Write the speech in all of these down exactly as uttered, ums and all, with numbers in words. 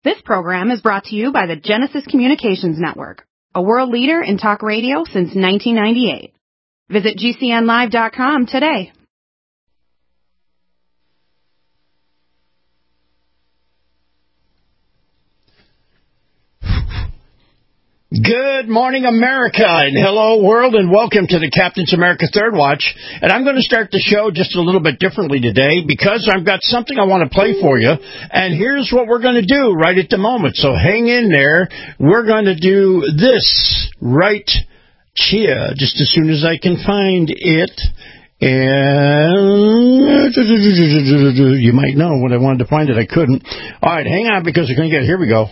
This program is brought to you by the Genesis Communications Network, a world leader in talk radio since nineteen ninety-eight. Visit G C N live dot com today. Good morning, America, and hello, world, and welcome to the Captain's America Third Watch. And I'm going to start the show just a little bit differently today because I've got something I want to play for you. And here's what we're going to do right at the moment. So hang in there. We're going to do this right here just as soon as I can find it. And you might know when I wanted to find it, I couldn't. All right, hang on because we're going to get it. Here we go.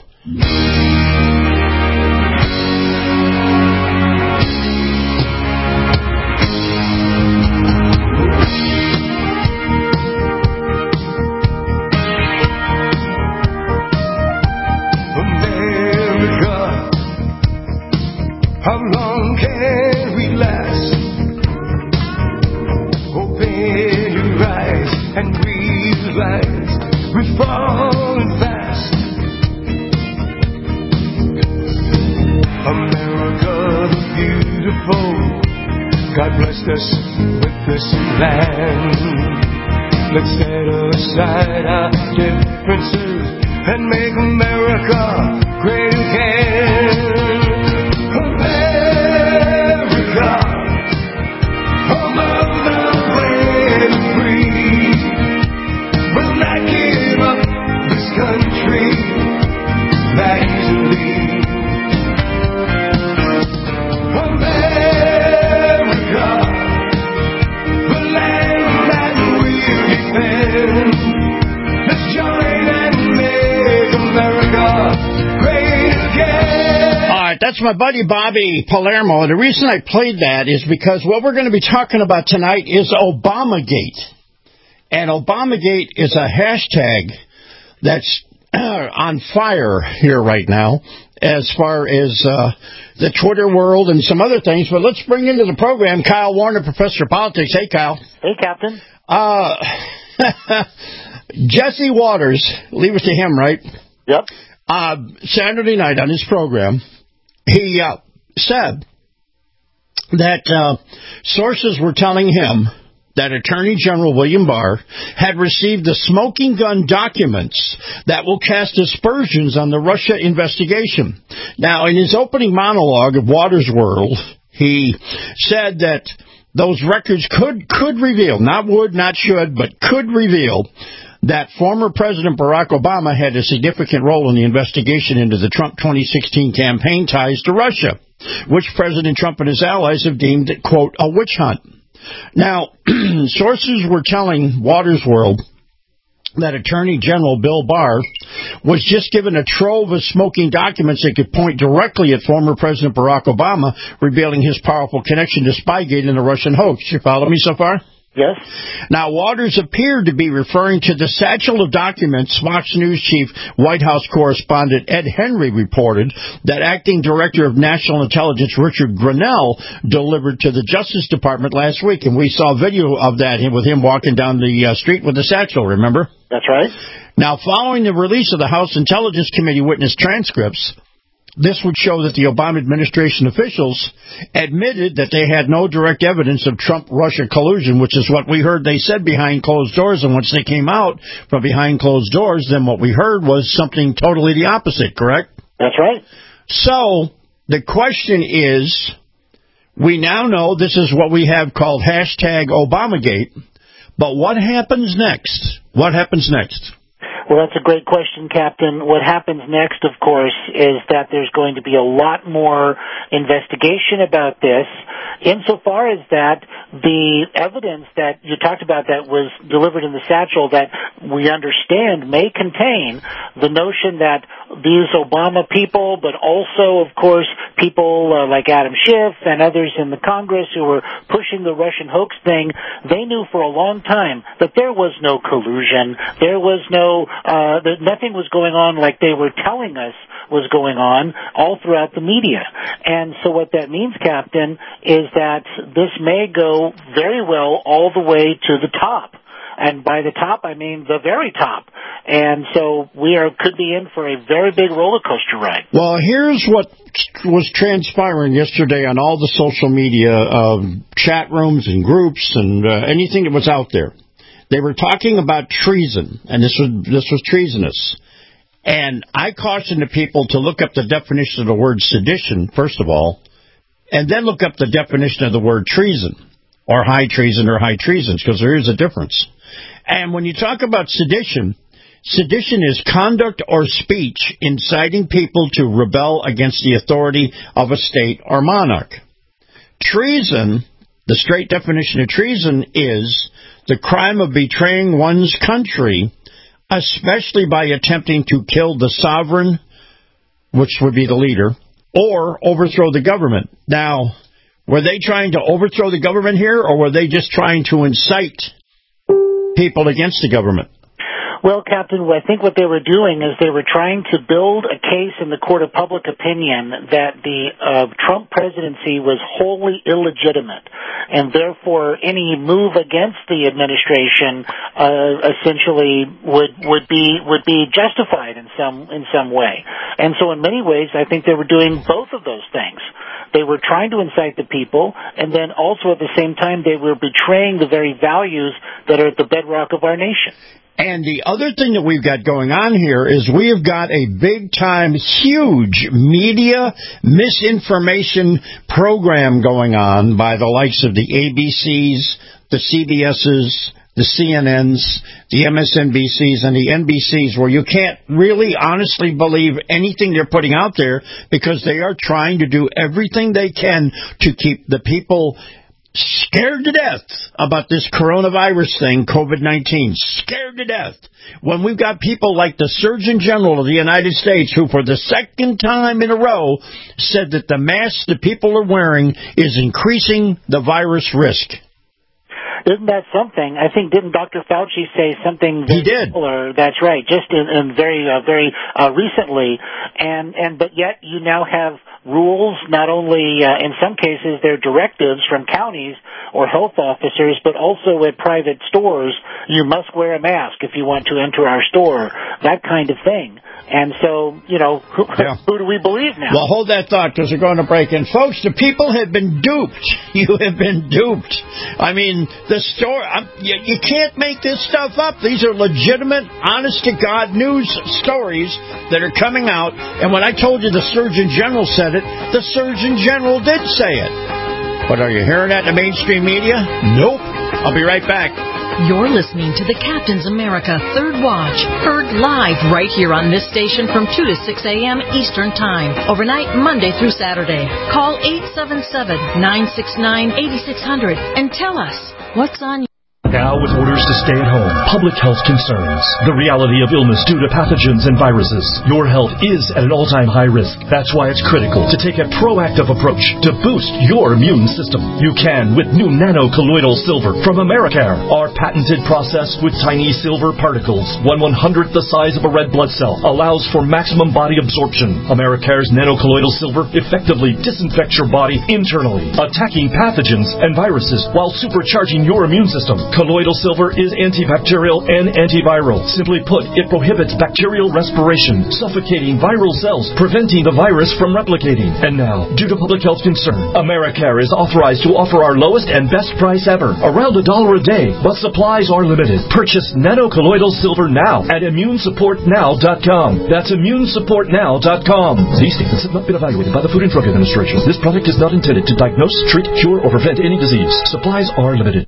God blessed us with this land. Let's set aside our differences and make America great again. America, home of the brave and free. We'll not give up this country that easily. That's my buddy Bobby Palermo, and the reason I played that is because what we're going to be talking about tonight is Obamagate. And Obamagate is a hashtag that's on fire here right now as far as uh, the Twitter world and some other things. But let's bring into the program Kyle Warner, Professor of Politics. Hey, Kyle. Hey, Captain. Uh, Jesse Waters, leave it to him, right? Yep. Uh, Saturday night on his program, he uh, said that uh, sources were telling him that Attorney General William Barr had received the smoking gun documents that will cast aspersions on the Russia investigation. Now, in his opening monologue of Waters World, he said that those records could, could reveal, not would, not should, but could reveal that former President Barack Obama had a significant role in the investigation into the Trump twenty sixteen campaign ties to Russia, which President Trump and his allies have deemed, quote, a witch hunt. Now, sources were telling Waters World that Attorney General Bill Barr was just given a trove of smoking documents that could point directly at former President Barack Obama, revealing his powerful connection to Spygate and the Russian hoax. You follow me so far? Yes. Now, Waters appeared to be referring to the satchel of documents Fox News chief White House correspondent Ed Henry reported that Acting Director of National Intelligence Richard Grenell delivered to the Justice Department last week. And we saw video of that with him walking down the uh, street with the satchel, remember? That's right. Now, following the release of the House Intelligence Committee witness transcripts, this would show that the Obama administration officials admitted that they had no direct evidence of Trump-Russia collusion, which is what we heard they said behind closed doors. And once they came out from behind closed doors, then what we heard was something totally the opposite, correct? That's right. So the question is, we now know this is what we have called hashtag Obamagate, but what happens next? What happens next? Well, that's a great question, Captain. What happens next, of course, is that there's going to be a lot more investigation about this, insofar as that the evidence that you talked about that was delivered in the satchel that we understand may contain the notion that these Obama people, but also, of course, people uh, like Adam Schiff and others in the Congress who were pushing the Russian hoax thing, they knew for a long time that there was no collusion, there was no, uh, that nothing was going on like they were telling us was going on all throughout the media. And so what that means, Captain, is that this may go very well all the way to the top. And by the top, I mean the very top. And so we are could be in for a very big roller coaster ride. Well, here's what was transpiring yesterday on all the social media um, chat rooms and groups and uh, anything that was out there. They were talking about treason, and this was this was treasonous. And I cautioned the people to look up the definition of the word sedition, first of all, and then look up the definition of the word treason, or high treason or high treasons, because there is a difference. And when you talk about sedition, sedition is conduct or speech inciting people to rebel against the authority of a state or monarch. Treason, the straight definition of treason, is the crime of betraying one's country, especially by attempting to kill the sovereign, which would be the leader, or overthrow the government. Now, were they trying to overthrow the government here, or were they just trying to incite people against the government? Well, Captain, I think what they were doing is they were trying to build a case in the court of public opinion that the uh, Trump presidency was wholly illegitimate, and therefore any move against the administration uh, essentially would would be would be justified in some in some way. And so, in many ways, I think they were doing both of those things. They were trying to incite the people, and then also at the same time they were betraying the very values that are at the bedrock of our nation. And the other thing that we've got going on here is we have got a big-time, huge media misinformation program going on by the likes of the A B Cs, the C B Ss, the C N Ns, the M S N B Cs, and the N B Cs, where you can't really honestly believe anything they're putting out there because they are trying to do everything they can to keep the people scared to death about this coronavirus thing, COVID nineteen. Scared to death. When we've got people like the Surgeon General of the United States, who for the second time in a row said that the mask that people are wearing is increasing the virus risk. Isn't that something? I think, didn't Doctor Fauci say something he did. similar? That's right, just in, in very, uh, very uh, recently. And, and but yet you now have rules, not only uh, in some cases they're directives from counties or health officers, but also at private stores, you must wear a mask if you want to enter our store, that kind of thing. And so, you know, who, yeah. who do we believe now? Well, hold that thought, because we're going to break in. Folks, the people have been duped. You have been duped. I mean, the story, you, you can't make this stuff up. These are legitimate, honest-to-God news stories that are coming out. And when I told you the Surgeon General said it, the Surgeon General did say it. But are you hearing that in the mainstream media? Nope. I'll be right back. You're listening to the Captain's America Third Watch, heard live right here on this station from two to six a.m. Eastern Time, overnight Monday through Saturday. Call eight seven seven, nine six nine, eight six zero zero and tell us what's on your Now, with orders to stay at home, public health concerns, the reality of illness due to pathogens and viruses, your health is at an all-time high risk. That's why it's critical to take a proactive approach to boost your immune system. You can with new nano-colloidal silver from Americare. Our patented process with tiny silver particles, one one-hundredth the size of a red blood cell, allows for maximum body absorption. Americare's nano-colloidal silver effectively disinfects your body internally, attacking pathogens and viruses while supercharging your immune system. Colloidal silver is antibacterial and antiviral. Simply put, it prohibits bacterial respiration, suffocating viral cells, preventing the virus from replicating. And now, due to public health concern, Americare is authorized to offer our lowest and best price ever, around a dollar a day, but supplies are limited. Purchase nano-colloidal silver now at immune support now dot com. That's immune support now dot com. These statements have not been evaluated by the Food and Drug Administration. This product is not intended to diagnose, treat, cure, or prevent any disease. Supplies are limited.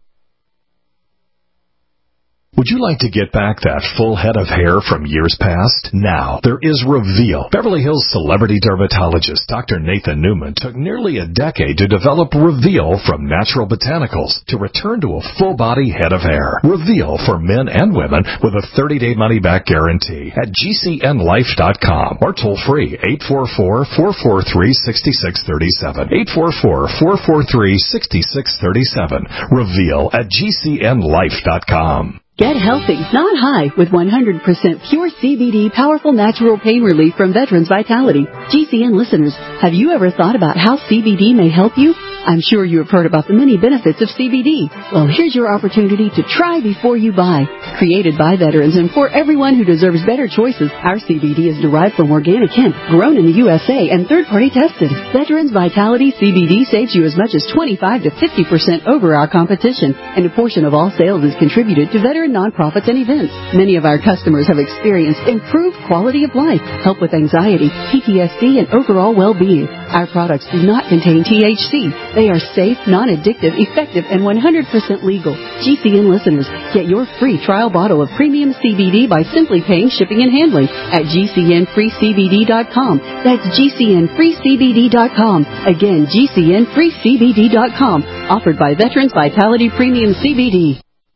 Would you like to get back that full head of hair from years past? Now, there is Reveal. Beverly Hills celebrity dermatologist Doctor Nathan Newman took nearly a decade to develop Reveal from natural botanicals to return to a full-body head of hair. Reveal for men and women with a thirty-day money-back guarantee at G C N life dot com or toll-free eight four four, four four three, six six three seven. eight four four, four four three, six six three seven. Reveal at G C N life dot com. Get healthy, not high, with one hundred percent pure C B D powerful natural pain relief from Veterans Vitality. G C N listeners, have you ever thought about how C B D may help you? I'm sure you have heard about the many benefits of C B D. Well, here's your opportunity to try before you buy. Created by veterans and for everyone who deserves better choices, our C B D is derived from organic hemp, grown in the U S A and third-party tested. Veterans Vitality C B D saves you as much as twenty-five to fifty percent over our competition, and a portion of all sales is contributed to veteran nonprofits and events. Many of our customers have experienced improved quality of life, help with anxiety, P T S D, and overall well-being. Our products do not contain T H C. They are safe, non-addictive, effective, and one hundred percent legal. G C N listeners, get your free trial bottle of premium C B D by simply paying shipping and handling at G C N free C B D dot com. That's G C N free C B D dot com. Again, G C N free C B D dot com. Offered by Veterans Vitality Premium C B D.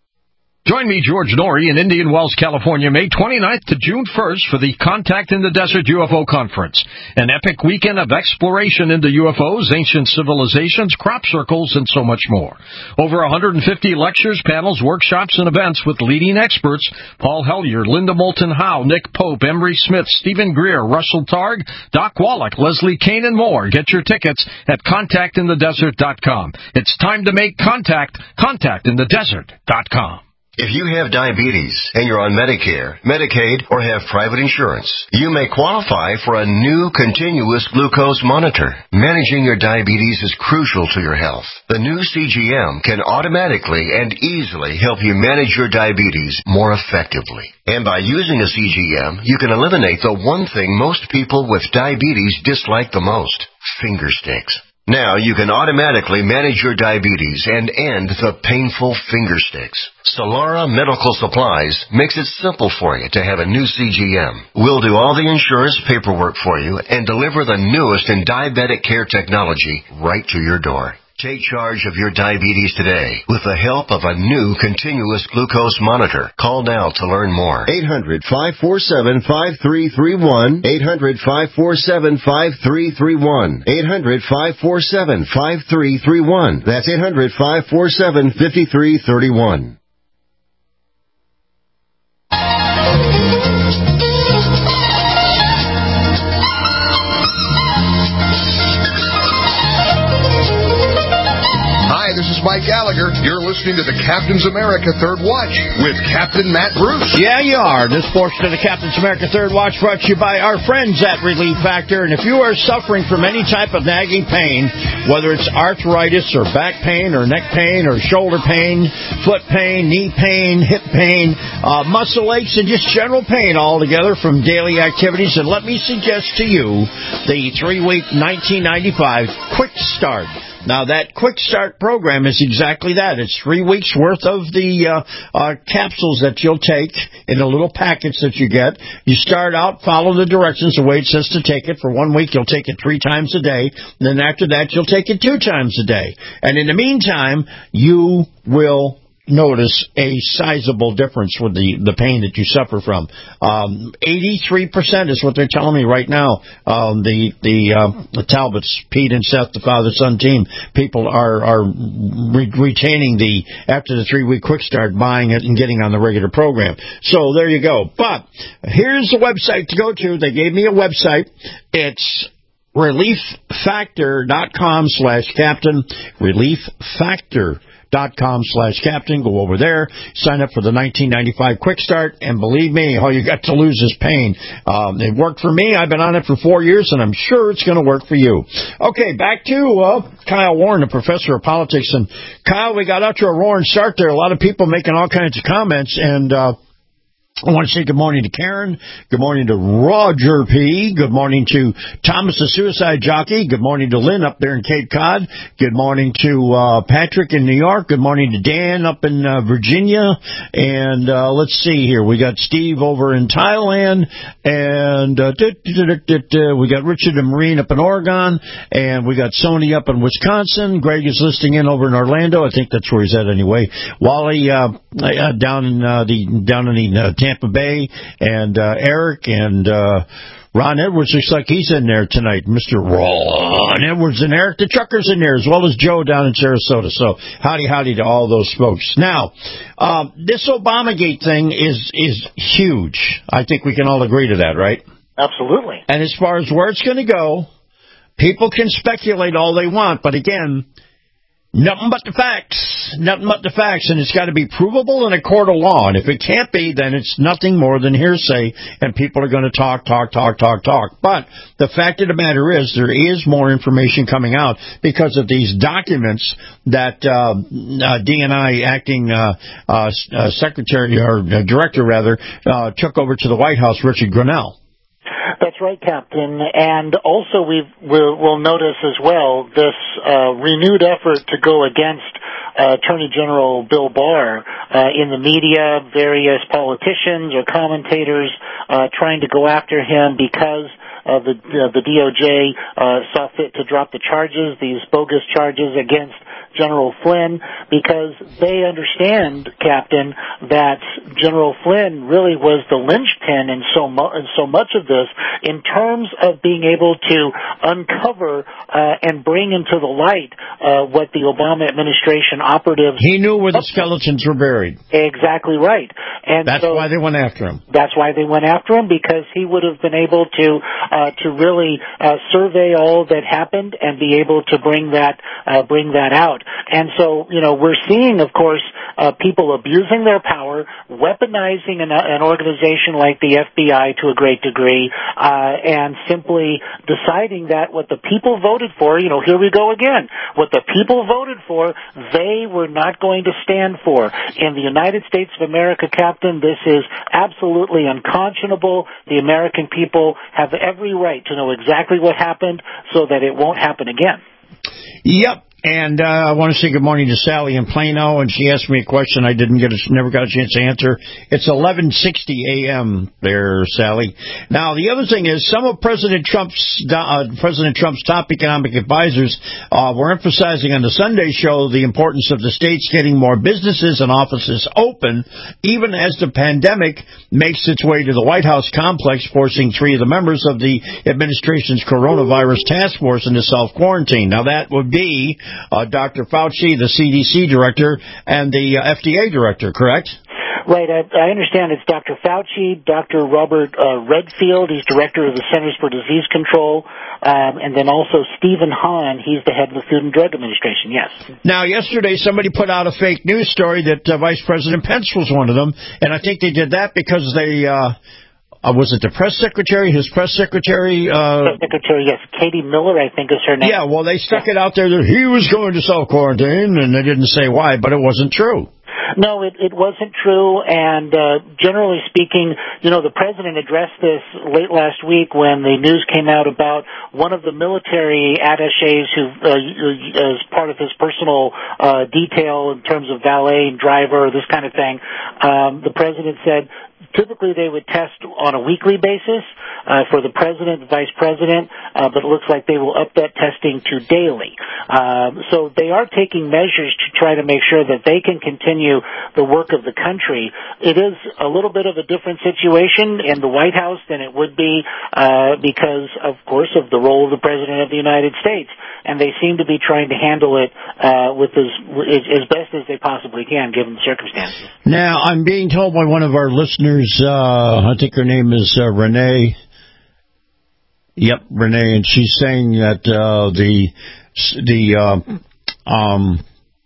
Join me, George Norrie, in Indian Wells, California, May twenty-ninth to June first for the Contact in the Desert U F O Conference, an epic weekend of exploration into U F Os, ancient civilizations, crop circles, and so much more. Over one hundred fifty lectures, panels, workshops, and events with leading experts: Paul Hellyer, Linda Moulton Howe, Nick Pope, Emery Smith, Stephen Greer, Russell Targ, Doc Wallach, Leslie Kane, and more. Get your tickets at contact in the desert dot com. It's time to make contact. contact in the desert dot com. If you have diabetes and you're on Medicare, Medicaid, or have private insurance, you may qualify for a new continuous glucose monitor. Managing your diabetes is crucial to your health. The new C G M can automatically and easily help you manage your diabetes more effectively. And by using a C G M, you can eliminate the one thing most people with diabetes dislike the most: finger sticks. Now you can automatically manage your diabetes and end the painful finger sticks. Solara Medical Supplies makes it simple for you to have a new C G M. We'll do all the insurance paperwork for you and deliver the newest in diabetic care technology right to your door. Take charge of your diabetes today with the help of a new continuous glucose monitor. Call now to learn more. eight hundred, five four seven, five three three one. eight hundred, five four seven, five three three one. eight hundred, five four seven, five three three one. That's eight hundred, five four seven, five three three one. This is Mike Gallagher. You're listening to the Captain's America Third Watch with Captain Matt Bruce. Yeah, you are. This portion of the Captain's America Third Watch brought to you by our friends at Relief Factor. And if you are suffering from any type of nagging pain, whether it's arthritis or back pain or neck pain or shoulder pain, foot pain, knee pain, hip pain, uh, muscle aches, and just general pain altogether from daily activities, and let me suggest to you the three-week nineteen ninety-five Quick Start. Now, that Quick Start program is exactly that. It's three weeks' worth of the uh, uh, capsules that you'll take in the little packets that you get. You start out, follow the directions the way it says to take it. For one week, you'll take it three times a day. And then after that, you'll take it two times a day. And in the meantime, you will notice a sizable difference with the, the pain that you suffer from. Um, eighty-three percent is what they're telling me right now. Um, the the, uh, the Talbots, Pete and Seth, the father-son team, people are, are re- retaining the, after the three-week Quick Start, buying it and getting on the regular program. So there you go. But here's the website to go to. They gave me a website. It's relieffactor.com slash captain. Relieffactor. Dot com slash captain. Go over there, sign up for the nineteen ninety-five Quick Start, and believe me, all you got to lose is pain. Um, it worked for me. I've been on it for four years, and I'm sure it's going to work for you. Okay, back to uh, Kyle Warren, the professor of politics. And Kyle, we got out to a roaring start there. A lot of people making all kinds of comments, and uh, I want to say good morning to Karen. Good morning to Roger P. Good morning to Thomas the Suicide Jockey. Good morning to Lynn up there in Cape Cod. Good morning to uh, Patrick in New York. Good morning to Dan up in uh, Virginia. And uh, let's see here. We got Steve over in Thailand. And uh, we got Richard and Maureen up in Oregon. And we got Sony up in Wisconsin. Greg is listening in over in Orlando. I think that's where he's at anyway. Wally uh, down in uh, the down in the uh, Tampa Bay, and uh, Eric and uh, Ron Edwards looks like he's in there tonight. Mister Ron Edwards and Eric the Trucker's in there, as well as Joe down in Sarasota. So howdy, howdy to all those folks. Now, um, this Obamagate thing is is huge. I think we can all agree to that, right? Absolutely. And as far as where it's going to go, people can speculate all they want, but again, Nothing but the facts. Nothing but the facts, and it's got to be provable in a court of law. And if it can't be, then it's nothing more than hearsay, and people are going to talk, talk, talk, talk, talk. But the fact of the matter is, there is more information coming out because of these documents that uh, uh, D N I acting uh, uh, uh, secretary or uh, director rather uh, took over to the White House, Richard Grenell. That's right, Captain. And also we've, we'll, we'll notice as well this uh, renewed effort to go against uh, Attorney General Bill Barr uh, in the media, various politicians or commentators uh, trying to go after him because uh, the, uh, the D O J uh, saw fit to drop the charges, these bogus charges against General Flynn, because they understand, Captain, that General Flynn really was the linchpin in so, mu- in so much of this in terms of being able to uncover uh, and bring into the light uh, what the Obama administration operatives... He knew where the skeletons were buried. Exactly right. And that's so, why they went after him. That's why they went after him, because he would have been able to uh, to really uh, survey all that happened and be able to bring that uh, bring that out. And so, you know, we're seeing, of course, uh, people abusing their power, weaponizing an, an organization like the F B I to a great degree, uh, and simply deciding that what the people voted for, you know, here we go again, what the people voted for, they were not going to stand for. In the United States of America, Captain, this is absolutely unconscionable. The American people have every right to know exactly what happened so that it won't happen again. Yep. And uh, I want to say good morning to Sally in Plano, and she asked me a question I didn't get, a, never got a chance to answer. It's eleven sixty a.m. there, Sally. Now, the other thing is, some of President Trump's uh, President Trump's top economic advisors uh, were emphasizing on the Sunday show the importance of the states getting more businesses and offices open, even as the pandemic makes its way to the White House complex, forcing three of the members of the administration's coronavirus task force into self-quarantine. Now, that would be Uh, Doctor Fauci, the C D C director, and the uh, F D A director, correct? Right. I, I understand it's Doctor Fauci, Doctor Robert uh, Redfield, he's director of the Centers for Disease Control, um, and then also Stephen Hahn, he's the head of the Food and Drug Administration, yes. Now, yesterday somebody put out a fake news story that uh, Vice President Pence was one of them, and I think they did that because they... Uh, Uh, was it the press secretary, his press secretary? Uh, press secretary, yes. Katie Miller, I think is her name. Yeah, well, they stuck yeah. it out there that he was going to self-quarantine, and they didn't say why, but it wasn't true. No, it, it wasn't true, and uh, generally speaking, you know, the president addressed this late last week when the news came out about one of the military attachés who, uh, as part of his personal uh, detail in terms of valet and driver, this kind of thing, um, the president said, typically they would test on a weekly basis uh, for the president and vice president, uh, but it looks like they will up that testing to daily. Um, so they are taking measures to try to make sure that they can continue the work of the country. It is a little bit of a different situation in the White House than it would be uh, because, of course, of the role of the President of the United States. And they seem to be trying to handle it uh, with as, as best as they possibly can, given the circumstances. Now, I'm being told by one of our listeners, uh, I think her name is uh, Renee. Yep, Renee, and she's saying that uh, the the uh, um,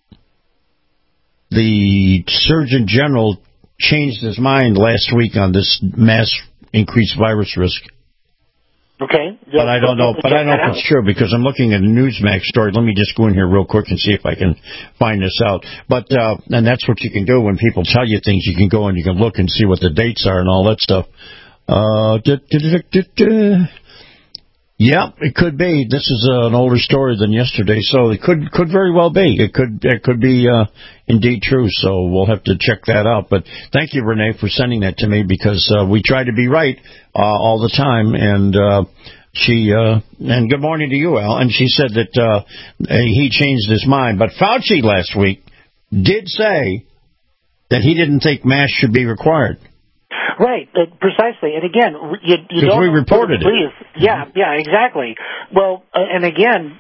the Surgeon General changed his mind last week on this mass increased virus risk. Okay. But I don't know. But I don't know if it's true because I'm looking at a Newsmax story. Let me just go in here real quick and see if I can find this out. But uh, and that's what you can do when people tell you things. You can go and you can look and see what the dates are and all that stuff. Uh, da, da, da, da, da. Yeah, it could be. This is uh, an older story than yesterday, so it could could very well be. It could it could be uh, indeed true. So we'll have to check that out. But thank you, Renee, for sending that to me because uh, we try to be right uh, all the time. And uh, she uh, and good morning to you, Al. And she said that uh, he changed his mind. But Fauci last week did say that he didn't think masks should be required. Right, uh, precisely. And again, you, you don't... we reported it. Yeah, yeah, exactly. Well, uh, and again,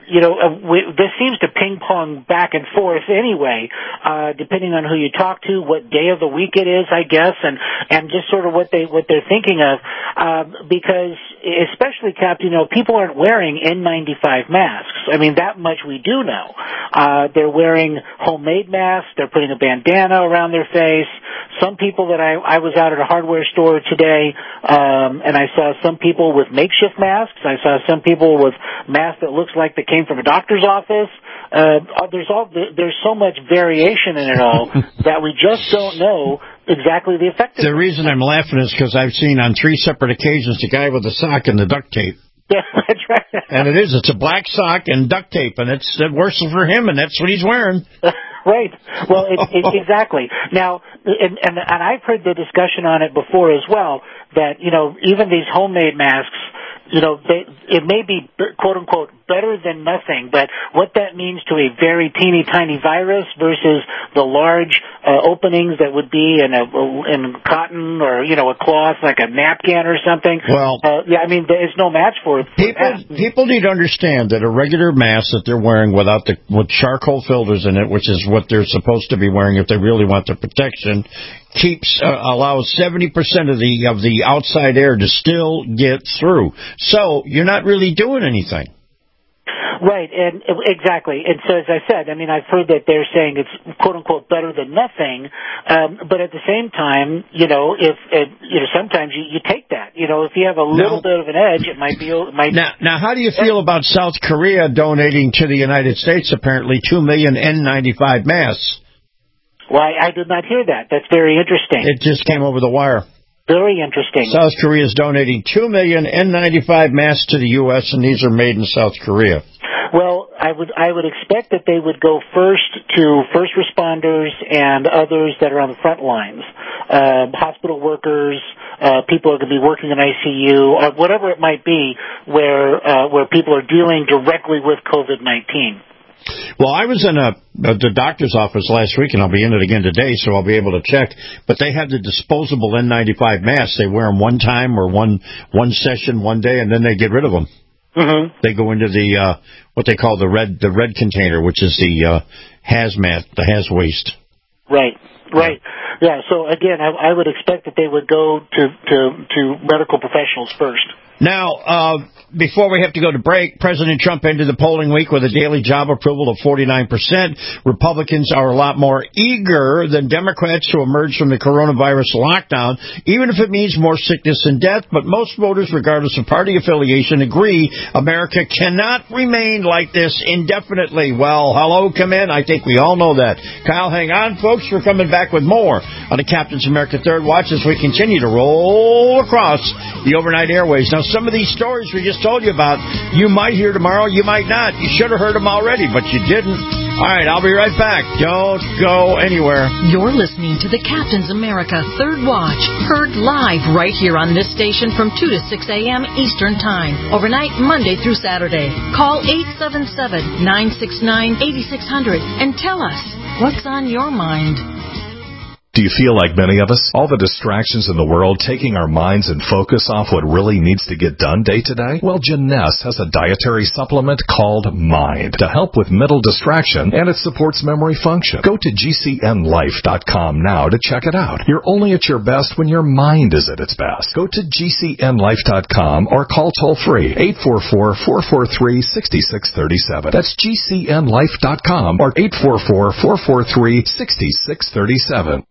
you know, uh, we, this seems to ping pong back and forth anyway, uh, depending on who you talk to, what day of the week it is, I guess, and and just sort of what they what they're thinking of, uh, because especially, Cap, you know, people aren't wearing N ninety-five masks. I mean, that much we do know. Uh, they're wearing homemade masks. They're putting a bandana around their face. Some people that I, I was out at a hardware store today, um, and I saw some people with makeshift masks. I saw some people with masks that looks like they came from a doctor's office. Uh, there's all there's so much variation in it all that we just don't know exactly the effectiveness. The reason I'm laughing is because I've seen on three separate occasions the guy with the sock and the duct tape. Yeah, that's right. And it is. It's a black sock and duct tape, and it's it works for him, and that's what he's wearing. Right. Well, it, it, exactly. Now, and, and and I've heard the discussion on it before as well, that, you know, even these homemade masks, you know, they, it may be, quote unquote, better than nothing, but what that means to a very teeny tiny virus versus the large uh, openings that would be in a in cotton or, you know, a cloth like a napkin or something. Well, uh, yeah, I mean, there's no match for it. People people need to understand that a regular mask that they're wearing without the with charcoal filters in it, which is what they're supposed to be wearing if they really want the protection, keeps uh, allows seventy percent of the of the outside air to still get through. So you're not really doing anything. Right, and exactly. And so, as I said, I mean, I've heard that they're saying it's quote unquote better than nothing, um, but at the same time, you know, if uh, you know, sometimes you, you take that. You know, if you have a little now, bit of an edge, it might be. It might now, now, how do you feel about South Korea donating to the United States apparently two million N ninety-five masks? Why, I did not hear that. That's very interesting. It just came over the wire. Very interesting. South Korea is donating two million N ninety-five masks to the U S, and these are made in South Korea. Well, I would I would expect that they would go first to first responders and others that are on the front lines, uh, hospital workers, uh, people who are going to be working in I C U, or whatever it might be, where uh, where people are dealing directly with COVID nineteen. Well, I was in a, a the doctor's office last week, and I'll be in it again today, so I'll be able to check. But they have the disposable N ninety-five masks. They wear them one time or one one session one day, and then they get rid of them. Mm-hmm. They go into the uh, what they call the red the red container, which is the uh, hazmat, the haz waste. Right, right. Yeah. So again, I, I would expect that they would go to to, to medical professionals first. Now, uh, before we have to go to break, President Trump ended the polling week with a daily job approval of forty-nine percent. Republicans are a lot more eager than Democrats to emerge from the coronavirus lockdown, even if it means more sickness and death. But most voters, regardless of party affiliation, agree America cannot remain like this indefinitely. Well, hello, come in. I think we all know that. Kyle, hang on, folks. We're coming back with more on the Captain's America Third Watch as we continue to roll across the overnight airways. Now, some of these stories we just told you about, you might hear tomorrow, you might not. You should have heard them already, but you didn't. All right, I'll be right back. Don't go anywhere. You're listening to the Captain's America Third Watch, heard live right here on this station from two to six a.m. Eastern Time, overnight Monday through Saturday. Call eight seven seven, nine six nine, eight six zero zero and tell us what's on your mind. Do you feel like many of us? All the distractions in the world taking our minds and focus off what really needs to get done day to day? Well, Janess has a dietary supplement called Mind to help with mental distraction, and it supports memory function. Go to G C N life dot com now to check it out. You're only at your best when your mind is at its best. Go to G C N life dot com or call toll-free eight four four, four four three, six six three seven. That's G C N life dot com or eight four four, four four three, six six three seven.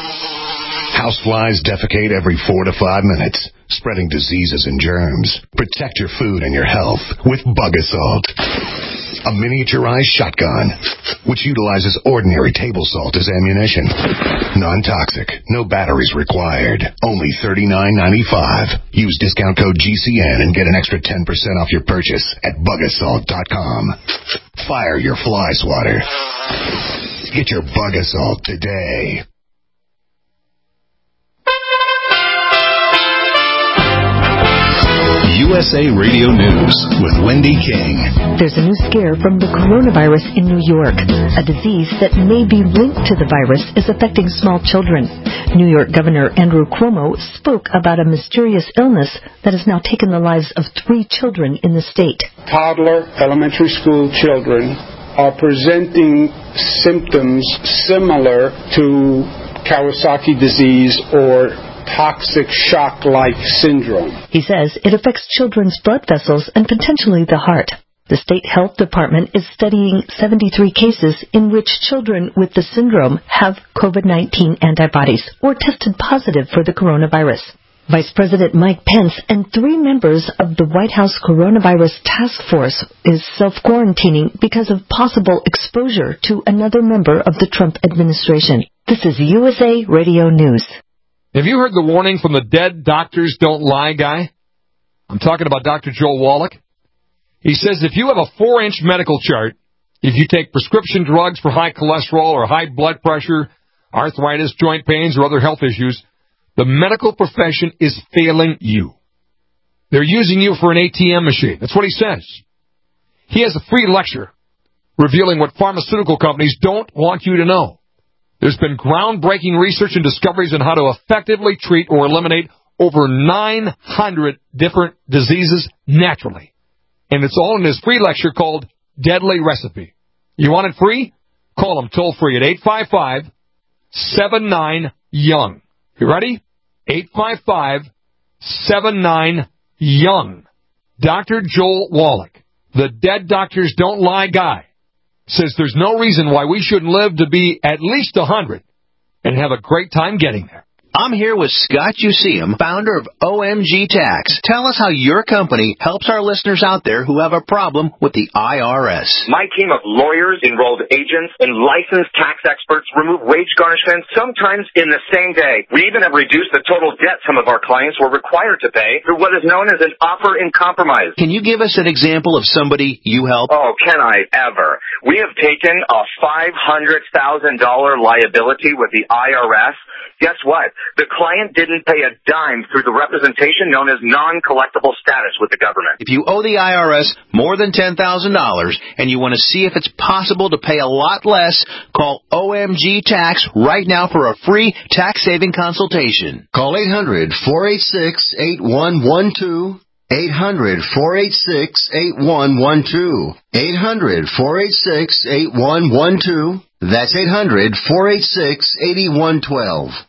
Houseflies defecate every four to five minutes, spreading diseases and germs. Protect your food and your health with Bug Assault, a miniaturized shotgun which utilizes ordinary table salt as ammunition. Non-toxic, no batteries required. Only thirty-nine ninety-five. Use discount code G C N and get an extra ten percent off your purchase at bug assault dot com. Fire your fly swatter. Get your Bug Assault today. U S A Radio News with Wendy King. There's a new scare from the coronavirus in New York. A disease that may be linked to the virus is affecting small children. New York Governor Andrew Cuomo spoke about a mysterious illness that has now taken the lives of three children in the state. Toddler elementary school children are presenting symptoms similar to Kawasaki disease or toxic shock-like syndrome. He says it affects children's blood vessels and potentially the heart. The state health department is studying seventy-three cases in which children with the syndrome have COVID nineteen antibodies or tested positive for the coronavirus. Vice President Mike Pence and three members of the White House Coronavirus Task Force is self-quarantining because of possible exposure to another member of the Trump administration. This is U S A Radio News. Have you heard the warning from the dead doctors don't lie guy? I'm talking about Doctor Joel Wallach. He says if you have a four-inch medical chart, if you take prescription drugs for high cholesterol or high blood pressure, arthritis, joint pains, or other health issues, the medical profession is failing you. They're using you for an A T M machine. That's what he says. He has a free lecture revealing what pharmaceutical companies don't want you to know. There's been groundbreaking research and discoveries on how to effectively treat or eliminate over nine hundred different diseases naturally. And it's all in his free lecture called Deadly Recipe. You want it free? Call him toll free at eight five five, seven nine, young. You ready? eight five five, seven nine, young. Doctor Joel Wallach, the dead doctors don't lie guy, says there's no reason why we shouldn't live to be at least one hundred and have a great time getting there. I'm here with Scott Useum, founder of O M G Tax. Tell us how your company helps our listeners out there who have a problem with the I R S. My team of lawyers, enrolled agents, and licensed tax experts remove wage garnishments sometimes in the same day. We even have reduced the total debt some of our clients were required to pay through what is known as an offer in compromise. Can you give us an example of somebody you help? Oh, can I ever? We have taken a five hundred thousand dollars liability with the I R S. Guess what? The client didn't pay a dime through the representation known as non-collectible status with the government. If you owe the I R S more than ten thousand dollars and you want to see if it's possible to pay a lot less, call O M G Tax right now for a free tax-saving consultation. Call eight hundred, four eight six, eight one one two. eight hundred, four eight six, eight one one two. eight hundred, four eight six, eight one one two. That's eight hundred, four eight six, eight one one two.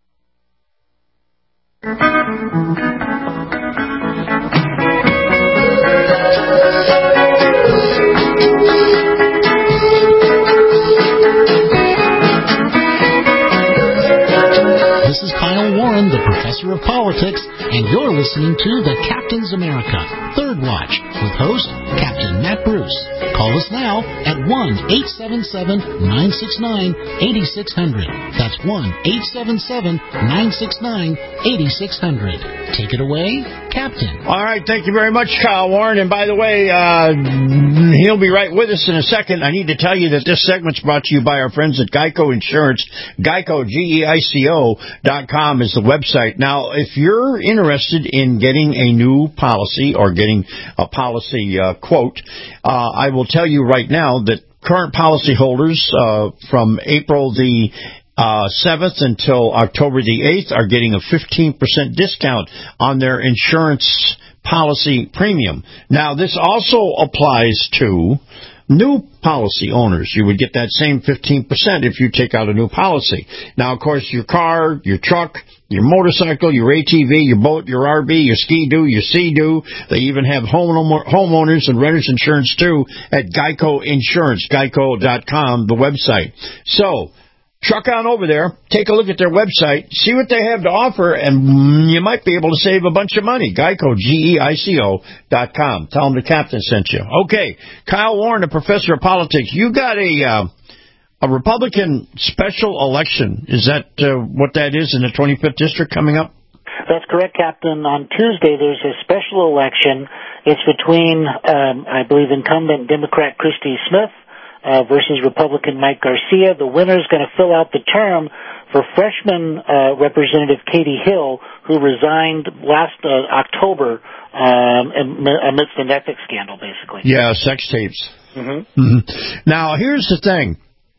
This is Kyle Warren, the professor of politics, and you're listening to The Captain's America, Third Watch, with host Captain Matt Bruce. Call us now at one eight seven seven, nine six nine, eight six zero zero. That's one eight seven seven, nine six nine, eight six zero zero. Take it away, Captain. All right, thank you very much, Kyle Warren. And by the way, uh, he'll be right with us in a second. I need to tell you that this segment's brought to you by our friends at Geico Insurance. Geico, G E I C O dot com is the website. Now, if you're interested in getting a new policy or getting a policy uh, quote, uh, I will tell you right now that current policyholders uh, from April the Uh, seventh until October the eighth are getting a fifteen percent discount on their insurance policy premium. Now, this also applies to new policy owners. You would get that same fifteen percent if you take out a new policy. Now, of course, your car, your truck, your motorcycle, your A T V, your boat, your R V, your Ski-Doo, your Sea-Doo. They even have home homeowners and renters insurance, too, at Geico Insurance, geico dot com, the website. So, truck on over there, take a look at their website, see what they have to offer, and you might be able to save a bunch of money. Geico, G E I C O dot com. Tell them the captain sent you. Okay, Kyle Warren, a professor of politics. You got a uh, a Republican special election. Is that uh, what that is in the twenty-fifth district coming up? That's correct, Captain. On Tuesday, there's a special election. It's between, um, I believe, incumbent Democrat Christy Smith uh, versus Republican Mike Garcia. The winner is going to fill out the term for freshman uh, Representative Katie Hill, who resigned last uh, October um, amidst an ethics scandal, basically. Yeah, sex tapes. Mm-hmm. Mm-hmm. Now, here's the thing.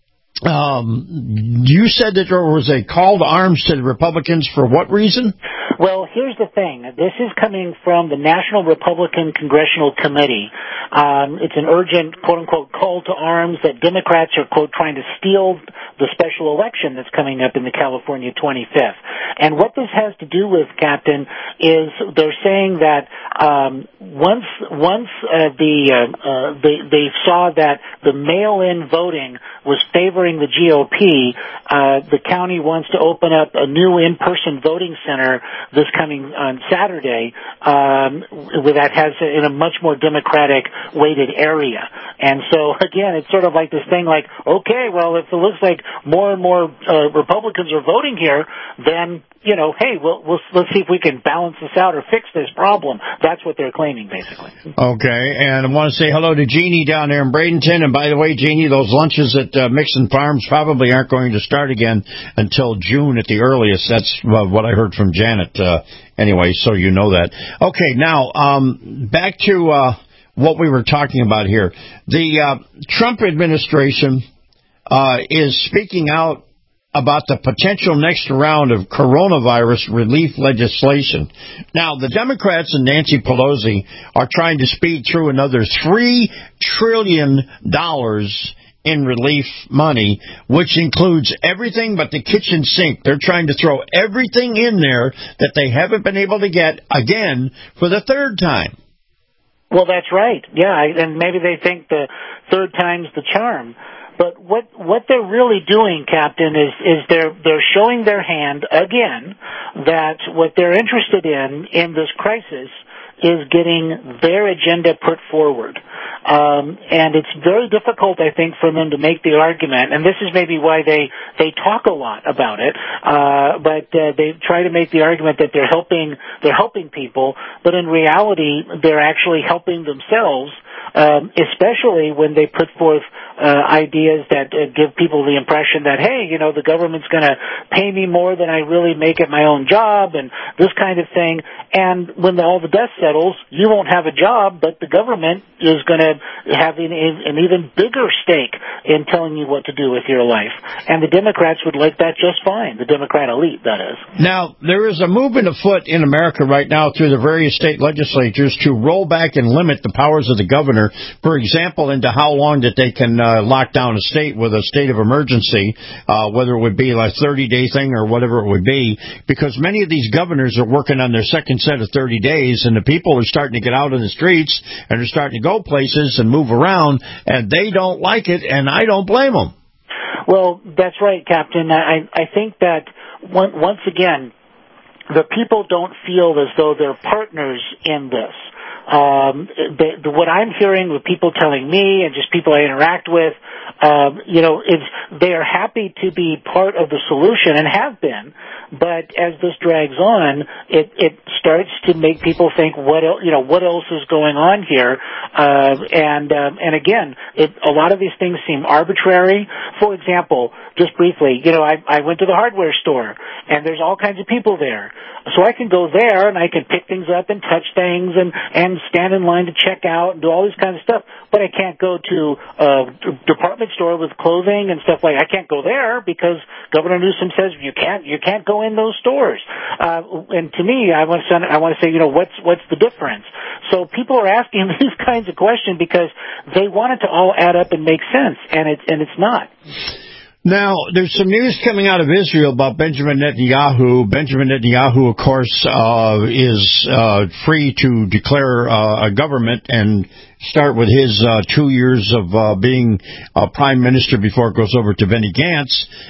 Um, you said that there was a call to arms to the Republicans for what reason? Well, here's the thing. This is coming from the National Republican Congressional Committee. Um, it's an urgent, quote-unquote, call to arms that Democrats are, quote, trying to steal the special election that's coming up in the California twenty-fifth. And what this has to do with, Captain, is they're saying that um, once once uh, the uh, uh, they, they saw that the mail-in voting was favoring the G O P, uh, the county wants to open up a new in-person voting center this coming on Saturday, um, that has a, in a much more Democratic weighted area. And so again, it's sort of like this thing like, okay, well, if it looks like more and more uh, Republicans are voting here, then, you know, hey, we'll, we'll, let's see if we can balance this out or fix this problem. That's what they're claiming, basically. Okay, and I want to say hello to Jeannie down there in Bradenton. And by the way, Jeannie, those lunches at uh, Mixon Farms probably aren't going to start again until June at the earliest. That's uh, what I heard from Janet. Uh, anyway, so you know that. Okay, now, um, back to uh, what we were talking about here. The uh, Trump administration uh, is speaking out about the potential next round of coronavirus relief legislation. Now, the Democrats and Nancy Pelosi are trying to speed through another three trillion dollars in relief money, which includes everything but the kitchen sink. They're trying to throw everything in there that they haven't been able to get, again, for the third time. Well, that's right. Yeah, and maybe they think the third time's the charm. But what what they're really doing, Captain, is is they're they're showing their hand again that what they're interested in in this crisis is getting their agenda put forward. Um, and it's very difficult, I think, for them to make the argument, and this is maybe why they, they talk a lot about it, uh, but uh, they try to make the argument that they're helping, they're helping people, but in reality, they're actually helping themselves, um, especially when they put forth uh, ideas that uh, give people the impression that, hey, you know, the government's going to pay me more than I really make at my own job, and this kind of thing. And when the, all the dust settles, you won't have a job, but the government is going to have an, an even bigger stake in telling you what to do with your life. And the Democrats would like that just fine, the Democrat elite, that is. Now, there is a movement afoot in America right now through the various state legislatures to roll back and limit the powers of the governor, for example, into how long that they can uh, lock down a state with a state of emergency, uh, whether it would be like a thirty-day thing or whatever it would be, because many of these governors are working on their second set of thirty days, and the people are starting to get out in the streets and are starting to go places and move around, and they don't like it, and I don't blame them. Well, that's right, Captain. I, I think that one, once again, the people don't feel as though they're partners in this. Um, the, the, what I'm hearing with people telling me and just people I interact with, um, you know, is they are happy to be part of the solution and have been. But as this drags on, it, it starts to make people think, what el- you know, what else is going on here? Uh, and um, and again, it, a lot of these things seem arbitrary. For example, just briefly, you know, I, I went to the hardware store, and there's all kinds of people there. So I can go there, and I can pick things up and touch things and, and stand in line to check out and do all this kind of stuff. But I can't go to a department store with clothing and stuff like that. I can't go there because Governor Newsom says you can't you can't go in those stores. Uh, and to me, I want to I want to say, you know, what's what's the difference? So people are asking these kinds of questions because they want it to all add up and make sense, and it's and it's not. Now, there's some news coming out of Israel about Benjamin Netanyahu. Benjamin Netanyahu, of course, uh, is uh, free to declare uh, a government and start with his uh, two years of uh, being uh, prime minister before it goes over to Benny Gantz.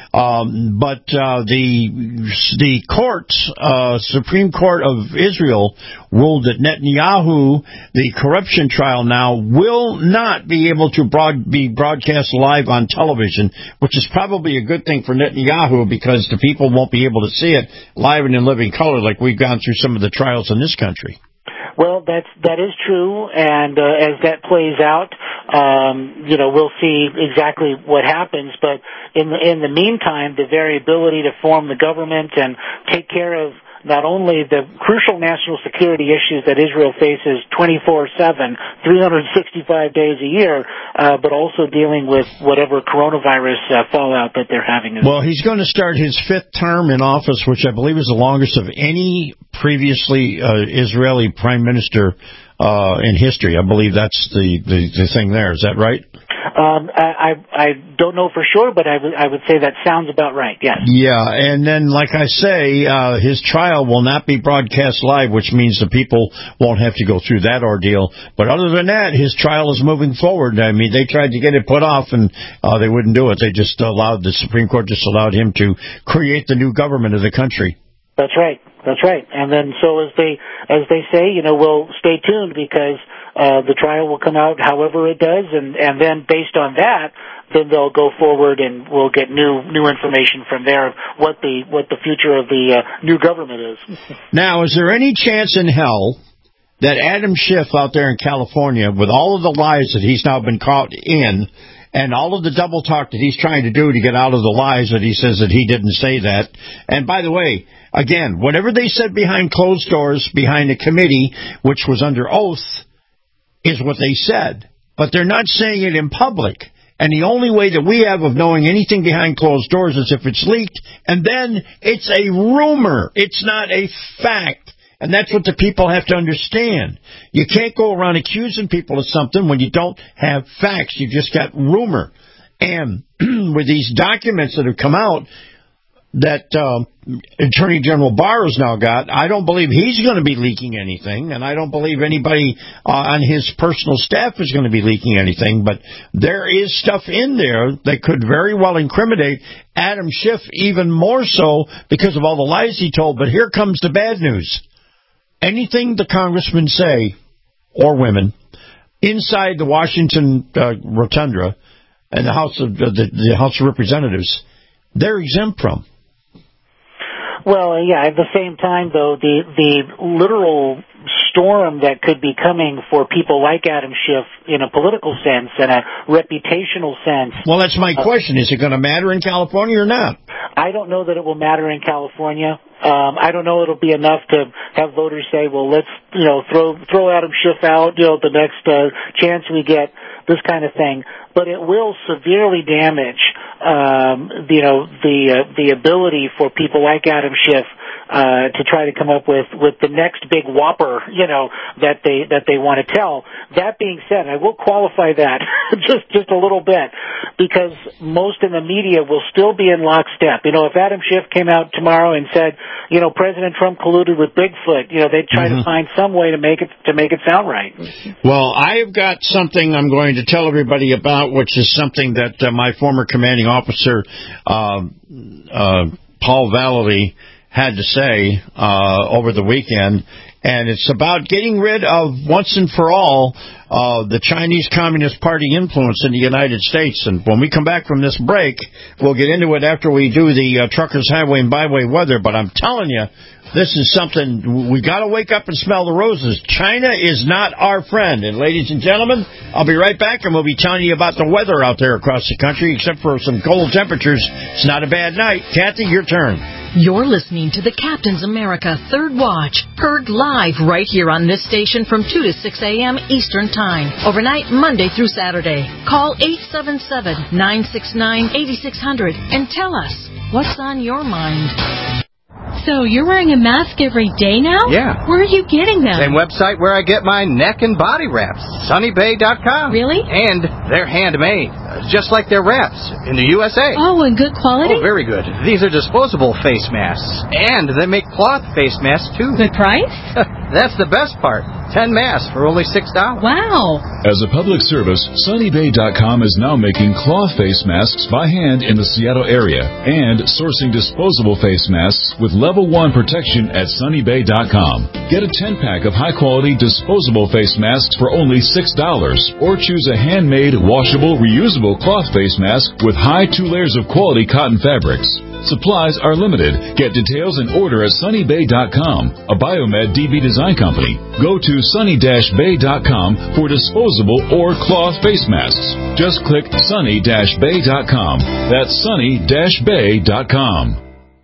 Um, but uh, the the courts, uh, Supreme Court of Israel, ruled that Netanyahu, the corruption trial now, will not be able to broad, be broadcast live on television, which is probably a good thing for Netanyahu because the people won't be able to see it live and in living color like we've gone through some of the trials in this country. Well, that's that is true, and uh, as that plays out, um, you know, we'll see exactly what happens. But in the, in the meantime, the very ability to form the government and take care of not only the crucial national security issues that Israel faces twenty-four seven, three hundred sixty-five days a year, uh, but also dealing with whatever coronavirus uh, fallout that they're having. Well, he's going to start his fifth term in office, which I believe is the longest of any previously uh, Israeli prime minister uh, in history. I believe that's the, the, the thing there. Is that right? Um, I, I I don't know for sure, but I would I would say that sounds about right. Yes. Yeah, and then like I say, uh, his trial will not be broadcast live, which means the people won't have to go through that ordeal. But other than that, his trial is moving forward. I mean, they tried to get it put off, and uh, they wouldn't do it. They just allowed the Supreme Court just allowed him to create the new government of the country. That's right. That's right. And then so as they as they say, you know, we'll stay tuned because uh, the trial will come out however it does, and, and then based on that, then they'll go forward and we'll get new new information from there of what the what the future of the uh, new government is. Now, is there any chance in hell that Adam Schiff out there in California, with all of the lies that he's now been caught in, and all of the double talk that he's trying to do to get out of the lies that he says that he didn't say that, and by the way, again, whatever they said behind closed doors, behind a committee, which was under oath, is what they said. But they're not saying it in public. And the only way that we have of knowing anything behind closed doors is if it's leaked, and then it's a rumor. It's not a fact. And that's what the people have to understand. You can't go around accusing people of something when you don't have facts. You just got rumor. And with these documents that have come out, that uh, Attorney General Barr has now got, I don't believe he's going to be leaking anything, and I don't believe anybody uh, on his personal staff is going to be leaking anything, but there is stuff in there that could very well incriminate Adam Schiff even more so because of all the lies he told. But here comes the bad news. Anything the congressmen say, or women, inside the Washington uh, Rotunda and the House of uh, the, the House of Representatives, they're exempt from. Well, yeah, at the same time, though, the the literal storm that could be coming for people like Adam Schiff in a political sense and a reputational sense. Well, that's my question. Is it going to matter in California or not? I don't know that it will matter in California. Um, I don't know it'll be enough to have voters say, well, let's, you know, throw throw Adam Schiff out, you know, the next uh, chance we get, this kind of thing. But it will severely damage, um, you know, the uh, the ability for people like Adam Schiff uh, to try to come up with, with the next big whopper, you know, that they that they want to tell. That being said, I will qualify that just just a little bit because most in the media will still be in lockstep. You know, if Adam Schiff came out tomorrow and said, you know, President Trump colluded with Bigfoot, you know, they'd try mm-hmm. to find some way to make it to make it sound right. Well, I've got something I'm going to tell everybody about, which is something that uh, my former commanding officer, uh, uh, Paul Vallely, had to say uh, over the weekend, and it's about getting rid of, once and for all, uh, the Chinese Communist Party influence in the United States. And when we come back from this break, we'll get into it after we do the uh, Truckers Highway and Byway weather. But I'm telling you, this is something, we got to wake up and smell the roses. China is not our friend. And ladies and gentlemen, I'll be right back, and we'll be telling you about the weather out there across the country. Except for some cold temperatures, it's not a bad night. Kathy, your turn. You're listening to the Captain's America Third Watch, heard live right here on this station from two to six a.m. Eastern Time, overnight Monday through Saturday. Call eight seven seven, nine six nine, eight six zero zero and tell us what's on your mind. So you're wearing a mask every day now? Yeah. Where are you getting them? Same website where I get my neck and body wraps, sunny bay dot com. Really? And they're handmade, just like their wraps in the U S A. Oh, and good quality? Oh, very good. These are disposable face masks, and they make cloth face masks, too. Good price? That's the best part. Ten masks for only six dollars. Wow. As a public service, sunny bay dot com is now making cloth face masks by hand in the Seattle area and sourcing disposable face masks with level one protection at sunny bay dot com. Get a ten-pack of high-quality disposable face masks for only six dollars, or choose a handmade, washable, reusable cloth face mask with high two layers of quality cotton fabrics. Supplies are limited. Get details and order at sunny bay dot com, a Biomed D B design company. Go to sunny dash bay dot com for disposable or cloth face masks. Just click sunny dash bay dot com. That's sunny dash bay dot com.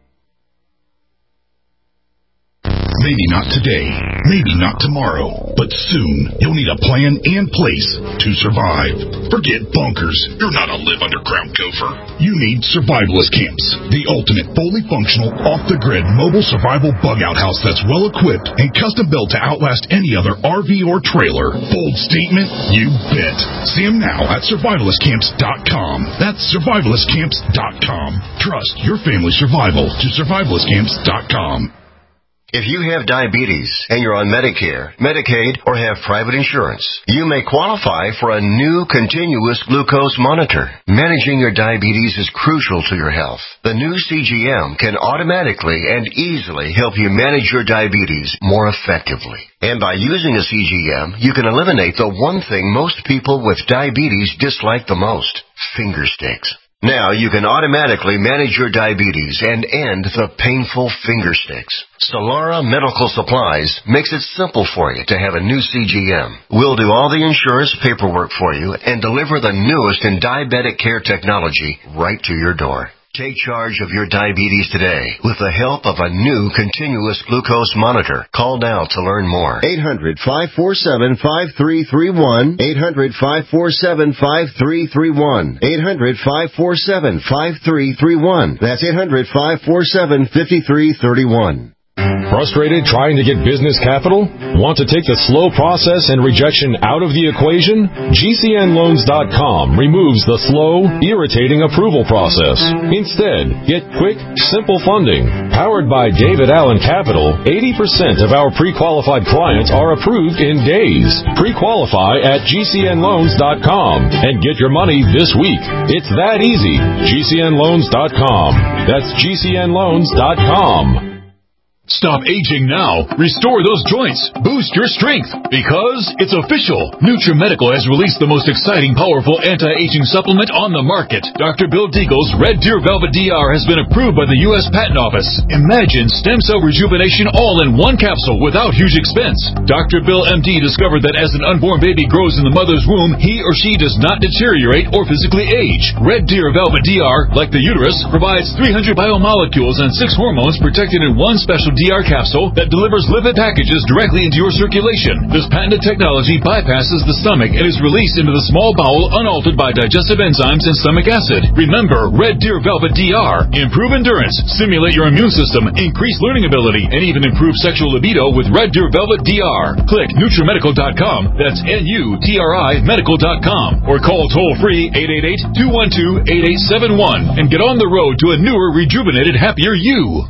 Maybe not today, maybe not tomorrow, but soon you'll need a plan and place to survive. Forget bunkers. You're not a live underground gopher. You need survivalist camps, the ultimate fully functional, off-the-grid mobile survival bug-out house that's well-equipped and custom-built to outlast any other R V or trailer. Bold statement? You bet. See them now at survivalist camps dot com. That's survivalist camps dot com. Trust your family's survival to survivalist camps dot com. If you have diabetes and you're on Medicare, Medicaid, or have private insurance, you may qualify for a new continuous glucose monitor. Managing your diabetes is crucial to your health. The new C G M can automatically and easily help you manage your diabetes more effectively. And by using a C G M, you can eliminate the one thing most people with diabetes dislike the most: finger sticks. Now you can automatically manage your diabetes and end the painful finger sticks. Solara Medical Supplies makes it simple for you to have a new C G M. We'll do all the insurance paperwork for you and deliver the newest in diabetic care technology right to your door. Take charge of your diabetes today with the help of a new continuous glucose monitor. Call now to learn more. eight hundred, five four seven, five three three one. eight hundred, five four seven, five three three one. eight hundred, five four seven, five three three one. That's eight hundred, five four seven, five three three one. Frustrated trying to get business capital? Want to take the slow process and rejection out of the equation? G C N loans dot com removes the slow, irritating approval process. Instead, get quick, simple funding. Powered by David Allen Capital, eighty percent of our pre-qualified clients are approved in days. Pre-qualify at G C N loans dot com and get your money this week. It's that easy. G C N loans dot com. That's G C N loans dot com. Stop aging now. Restore those joints. Boost your strength. Because it's official. NutriMedical has released the most exciting, powerful anti-aging supplement on the market. Doctor Bill Deagle's Red Deer Velvet D R has been approved by the U S Patent Office. Imagine stem cell rejuvenation all in one capsule without huge expense. Doctor Bill M D discovered that as an unborn baby grows in the mother's womb, he or she does not deteriorate or physically age. Red Deer Velvet D R, like the uterus, provides three hundred biomolecules and six hormones protected in one special D R capsule that delivers lipid packages directly into your circulation. This patented technology bypasses the stomach and is released into the small bowel unaltered by digestive enzymes and stomach acid. Remember, Red Deer Velvet D R. Improve endurance, stimulate your immune system, increase learning ability, and even improve sexual libido with Red Deer Velvet D R. Click NutriMedical dot com. That's N U T R I Medical dot com. Or call toll-free eight eight eight, two one two, eight eight seven one and get on the road to a newer, rejuvenated, happier you.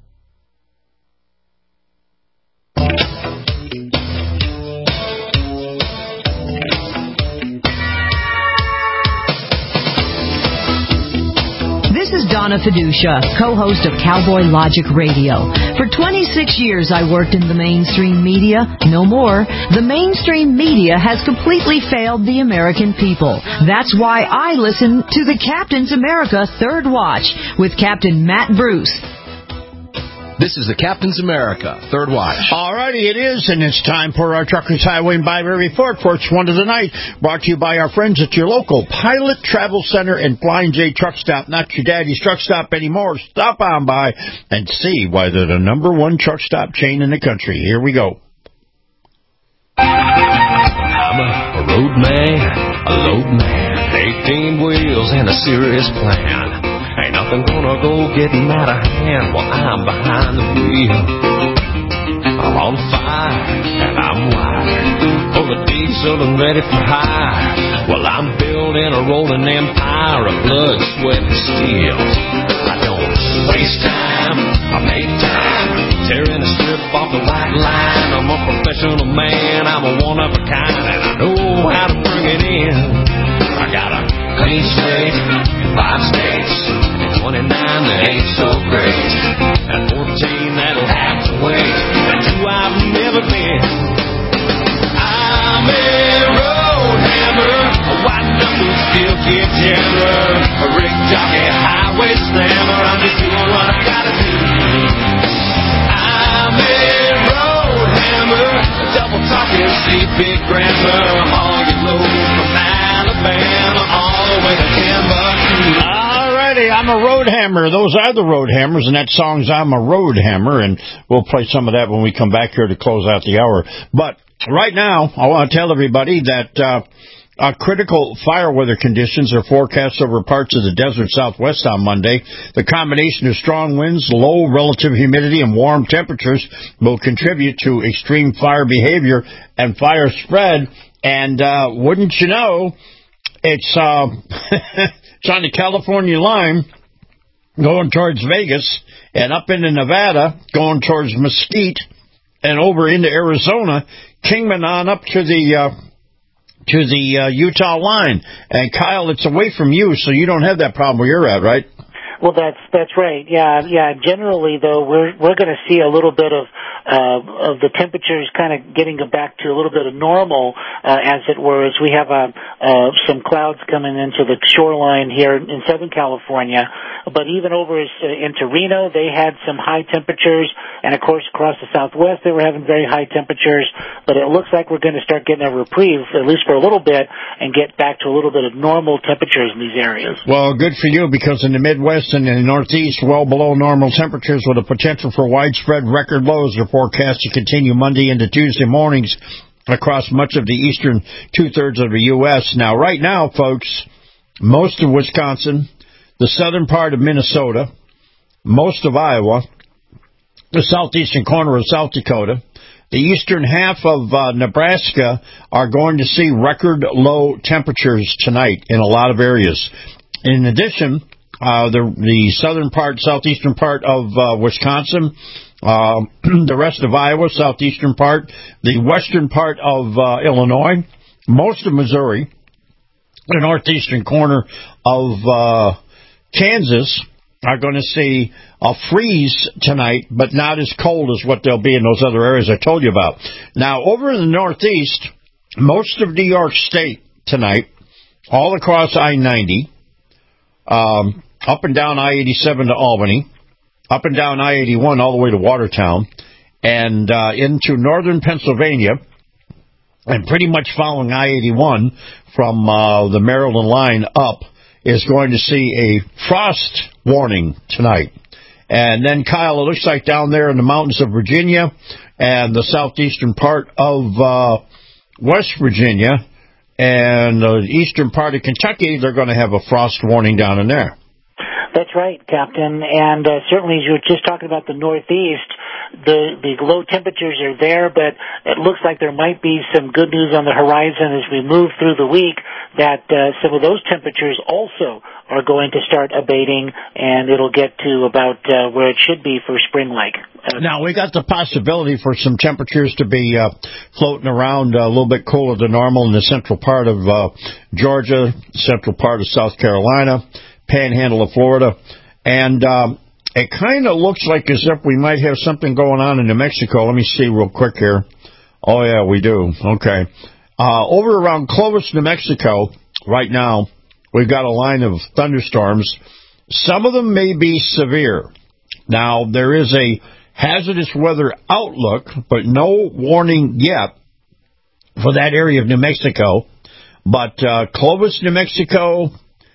Donna Fiducia, co-host of Cowboy Logic Radio. For twenty-six years, I worked in the mainstream media. No more. The mainstream media has completely failed the American people. That's why I listen to the Captain's America Third Watch with Captain Matt Bruce. This is the Captain's America Third Watch. All righty, it is, and it's time for our Truckers Highway and Byway Report for its one of the night, brought to you by our friends at your local Pilot Travel Center and Flying J Truck Stop. Not your daddy's truck stop anymore. Stop on by and see why they're the number one truck stop chain in the country. Here we go. I'm a, a road man, a load man, eighteen wheels and a serious plan. Ain't nothing gonna go getting out of hand while I'm behind the wheel. I'm on fire and I'm wired, full of diesel and ready for hire. Well, I'm building a rolling empire of blood, sweat, and steel. I don't waste time, I make time, tearing a strip off the white line. I'm a professional man, I'm a one of a kind, and I know how to bring it in. I got a clean slate, five states, twenty-nine that ain't so great, and fourteen that'll have to wait, and two I've never been. I'm a road hammer, a white Still get jammer, a rig jockey, highway slammer. I'm just doing what I gotta do. I'm a road hammer, a double talking, see big grammar. All you load from Alabama all the way to Timbuktu. Alrighty, I'm a road hammer. Those are the road hammers, and that song's I'm a Road Hammer, and we'll play some of that when we come back here to close out the hour. But right now, I want to tell everybody that uh, uh, critical fire weather conditions are forecast over parts of the desert southwest on Monday. The combination of strong winds, low relative humidity, and warm temperatures will contribute to extreme fire behavior and fire spread. And uh, wouldn't you know, it's uh, it's on the California line going towards Vegas and up into Nevada going towards Mesquite and over into Arizona, Kingman on up to the uh, to the uh, Utah line. And Kyle, it's away from you, so you don't have that problem where you're at, right? Well, that's that's right. Yeah, yeah. Generally, though, we're we're going to see a little bit of uh, of the temperatures kind of getting back to a little bit of normal, uh, as it were, as we have uh, uh, some clouds coming into the shoreline here in Southern California. But even over uh, into Reno, they had some high temperatures, and of course across the Southwest, they were having very high temperatures. But it looks like we're going to start getting a reprieve, at least for a little bit, and get back to a little bit of normal temperatures in these areas. Well, good for you, because in the Midwest and in the Northeast, well below normal temperatures with a potential for widespread record lows are forecast to continue Monday into Tuesday mornings across much of the eastern two-thirds of the U S Now, right now, folks, most of Wisconsin, the southern part of Minnesota, most of Iowa, the southeastern corner of South Dakota, the eastern half of uh, Nebraska are going to see record low temperatures tonight in a lot of areas. In addition, Uh, the, the southern part, southeastern part of uh, Wisconsin, uh, the rest of Iowa, southeastern part, the western part of uh, Illinois, most of Missouri, the northeastern corner of uh, Kansas are going to see a freeze tonight, but not as cold as what they'll be in those other areas I told you about. Now, over in the northeast, most of New York State tonight, all across I ninety, um, up and down I eighty-seven to Albany, up and down I eighty-one all the way to Watertown, and uh, into northern Pennsylvania, and pretty much following I eighty-one from uh, the Maryland line up, is going to see a frost warning tonight. And then, Kyle, it looks like down there in the mountains of Virginia and the southeastern part of uh, West Virginia and the eastern part of Kentucky, they're going to have a frost warning down in there. That's right, Captain. And uh, certainly, as you were just talking about the Northeast, the the low temperatures are there, but it looks like there might be some good news on the horizon as we move through the week, that uh, some of those temperatures also are going to start abating, and it'll get to about uh, where it should be for spring-like. Uh, now, we got the possibility for some temperatures to be uh, floating around a little bit cooler than normal in the central part of uh, Georgia, central part of South Carolina, Panhandle of Florida, and um, it kind of looks like as if we might have something going on in New Mexico. Let me see real quick here. Oh, yeah, we do. Okay. Uh, over around Clovis, New Mexico, right now, we've got a line of thunderstorms. Some of them may be severe. Now, there is a hazardous weather outlook, but no warning yet for that area of New Mexico. But uh, Clovis, New Mexico,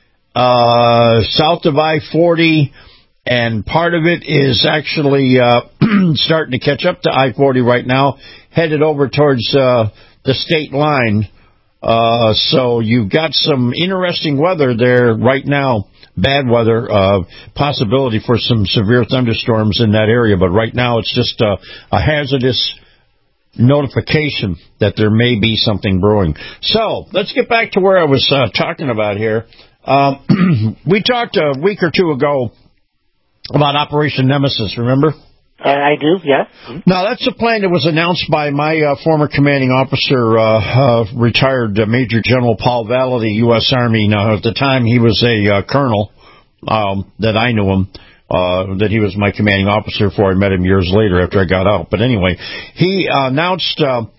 Uh, south of I forty, and part of it is actually uh, starting to catch up to I forty right now, headed over towards uh, the state line. Uh, so you've got some interesting weather there right now, bad weather, uh, possibility for some severe thunderstorms in that area. But right now it's just a, a hazardous notification that there may be something brewing. So let's get back to where I was uh, talking about here. Um, we talked a week or two ago about Operation Nemesis, remember? I do, yeah. Now, that's a plan that was announced by my uh, former commanding officer, uh, uh, retired uh, Major General Paul Valley, the U S Army. Now, at the time, he was a uh, colonel um, that I knew him, uh, that he was my commanding officer for. I met him years later after I got out. But anyway, he uh, announced uh,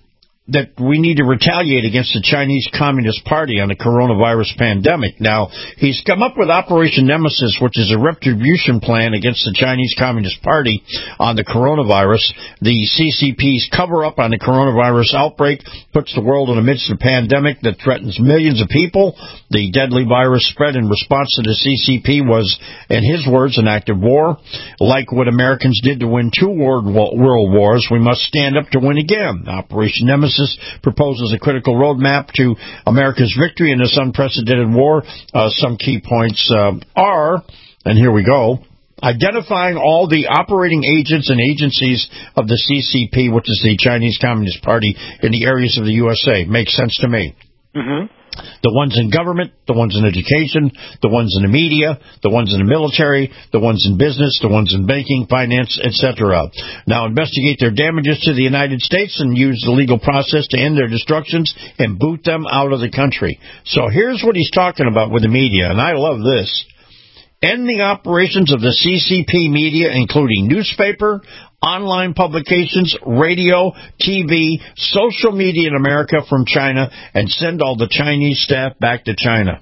that we need to retaliate against the Chinese Communist Party on the coronavirus pandemic. Now, he's come up with Operation Nemesis, which is a retribution plan against the Chinese Communist Party on the coronavirus. The C C P's cover-up on the coronavirus outbreak puts the world in the midst of a pandemic that threatens millions of people. The deadly virus spread in response to the C C P was, in his words, an act of war. Like what Americans did to win two world wars, we must stand up to win again. Operation Nemesis proposes a critical roadmap to America's victory in this unprecedented war. Uh, some key points uh, are, and here we go, identifying all the operating agents and agencies of the C C P, which is the Chinese Communist Party, in the areas of the U S A. Makes sense to me. Mm-hmm. The ones in government, the ones in education, the ones in the media, the ones in the military, the ones in business, the ones in banking, finance, et cetera. Now investigate their damages to the United States and use the legal process to end their destructions and boot them out of the country. So here's what he's talking about with the media, and I love this. End the operations of the C C P media, including newspaper, online publications, radio, T V, social media in America from China, and send all the Chinese staff back to China.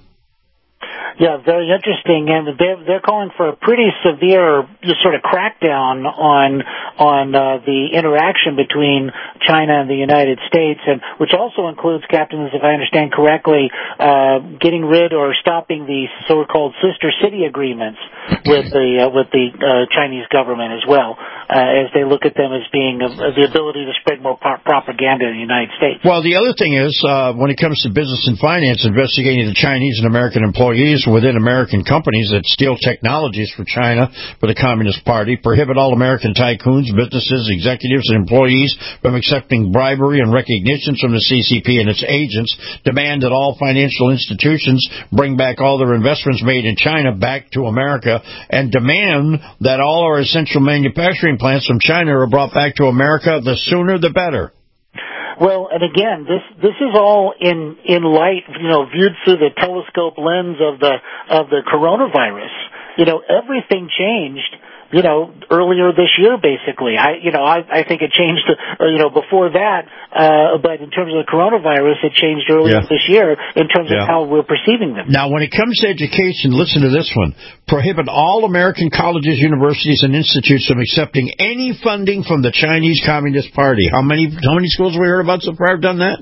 Yeah, very interesting, and they're they're calling for a pretty severe just sort of crackdown on on uh, the interaction between China and the United States, and which also includes, captains, if I understand correctly, uh, getting rid or stopping the so-called sister city agreements with the uh, with the uh, Chinese government as well, uh, as they look at them as being uh, the ability to spread more pro- propaganda in the United States. Well, the other thing is, uh, when it comes to business and finance, investigating the Chinese and American employees within American companies that steal technologies for China for the Communist Party, prohibit all American tycoons, businesses, executives, and employees from accepting bribery and recognitions from the C C P and its agents, demand that all financial institutions bring back all their investments made in China back to America, and demand that all our essential manufacturing plants from China are brought back to America. The sooner the better. Well, and again, this this is all in in light, you know, viewed through the telescope lens of the of the coronavirus. You know, everything changed, you know, earlier this year, basically. I, you know, I, I think it changed, uh, you know, before that. Uh, but in terms of the coronavirus, it changed earlier yeah. this year in terms yeah. of how we're perceiving them. Now, when it comes to education, listen to this one: prohibit all American colleges, universities, and institutes from accepting any funding from the Chinese Communist Party. How many how many schools have we heard about so far have done that?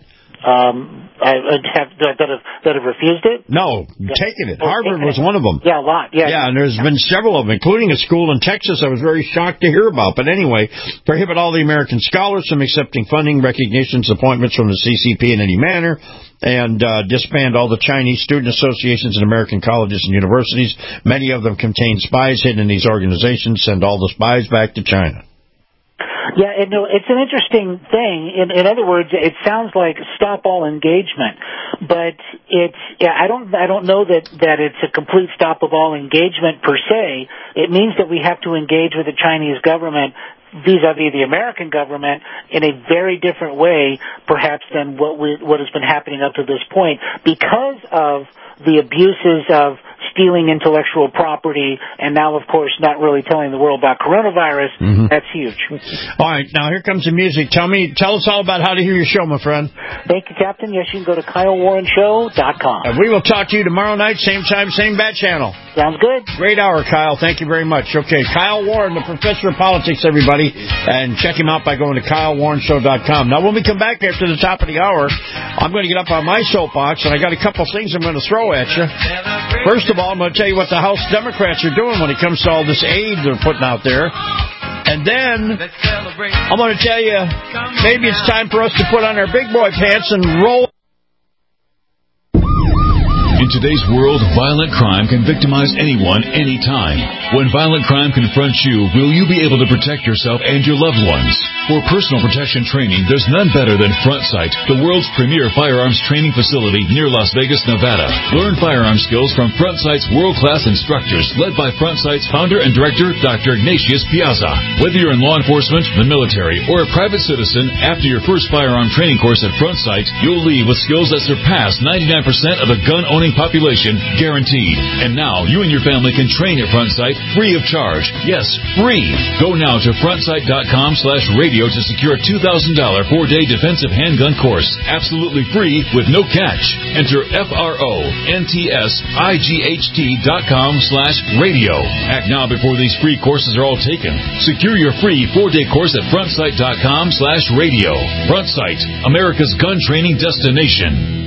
Um, I, I have, that have that have refused it? No, yeah. taken it. Oh, Harvard was it. one of them. Yeah, a lot. Yeah, yeah, and there's yeah. been several of them, including a school in Texas I was very shocked to hear about. But anyway, prohibit all the American scholars from accepting funding, recognitions, appointments from the C C P in any manner, and uh, disband all the Chinese student associations in American colleges and universities. Many of them contain spies hidden in these organizations. Send all the spies back to China. Yeah, and no, it's an interesting thing. In, in other words, it sounds like stop all engagement, but it's yeah, I don't I don't know that that it's a complete stop of all engagement per se. It means that we have to engage with the Chinese government vis-a-vis the American government in a very different way, perhaps, than what we what has been happening up to this point, because of the abuses of stealing intellectual property, and now, of course, not really telling the world about coronavirus. Mm-hmm. That's huge. All right, now here comes the music. Tell me, tell us all about how to hear your show, my friend. Thank you, Captain. Yes, you can go to Kyle Warren Show dot com. And we will talk to you tomorrow night, same time, same bat channel. Sounds good. Great hour, Kyle. Thank you very much. Okay, Kyle Warren, the professor of politics, everybody, and check him out by going to Kyle Warren Show dot com. Now, when we come back after the top of the hour, I'm going to get up on my soapbox, and I got a couple things I'm going to throw at you. First of all, I'm going to tell you what the House Democrats are doing when it comes to all this aid they're putting out there. And then I'm going to tell you maybe it's time for us to put on our big boy pants and roll. In today's world, violent crime can victimize anyone, anytime. When violent crime confronts you, will you be able to protect yourself and your loved ones? For personal protection training, there's none better than Front Sight, the world's premier firearms training facility near Las Vegas, Nevada. Learn firearm skills from Front Sight's world-class instructors, led by Front Sight's founder and director, Doctor Ignatius Piazza. Whether you're in law enforcement, the military, or a private citizen, after your first firearm training course at Front Sight, you'll leave with skills that surpass ninety-nine percent of the gun-owning student population guaranteed. And now you and your family can train at Front Sight free of charge. Yes, free. Go now to frontsight.com slash radio to secure a two thousand dollars four-day defensive handgun course. Absolutely free with no catch. Enter F R O N T S I G H T dot com slash radio. Act now before these free courses are all taken. Secure your free four-day course at frontsight.com slash radio. Front Sight, America's gun training destination.